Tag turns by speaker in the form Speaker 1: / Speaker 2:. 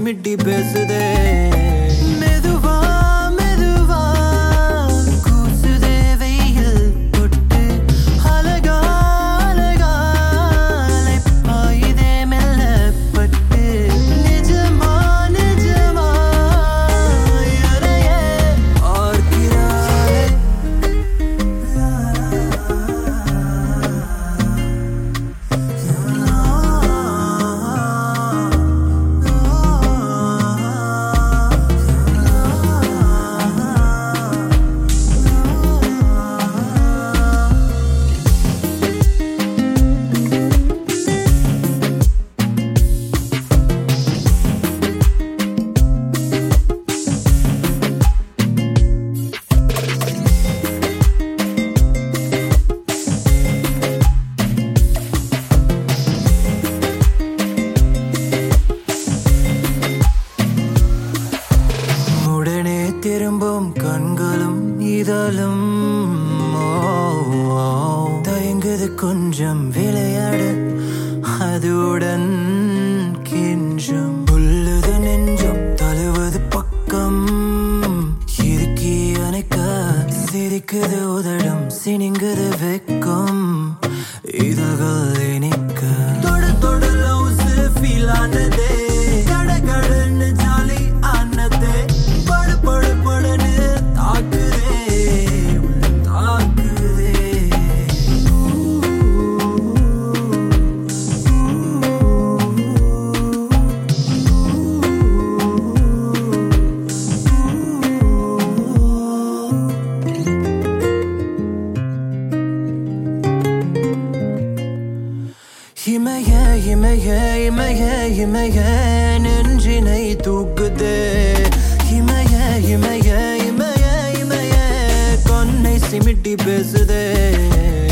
Speaker 1: சிமிட்டி பேசுதே மெதுவா மெதுவா கூசுதே வெயில் தொட்டு அழகா அழகா பாயுதே மெல்லப்பட்டு நிஜமா நிஜமா யாரையே ஆர்க்கிறாளே உடனே திரும்பும் கண்களும் இதழும் தயங்குது கொஞ்சம் விளையாட அதுவுடன் கெஞ்சும் புல்லுது நெஞ்சும் தழுவது பக்கம் இருக்கி அணைக்க சிரிக்குது உதடும் சினிங்குது வெக்கம் இதழ்கள் இனிக்க தொட தொட லவ்ஸ் ஃபீல் ஆனதே கட கடன்னு ஜாலி ஆனதே படு படு படுன்னு தாக்குதே தாக்குதே இமைய இமைய இமைய இமைய நெஞ்சினை தூக்குதே இமைய இமைய இமைய இமைய கொன்னை சிமிட்டி பேசுதே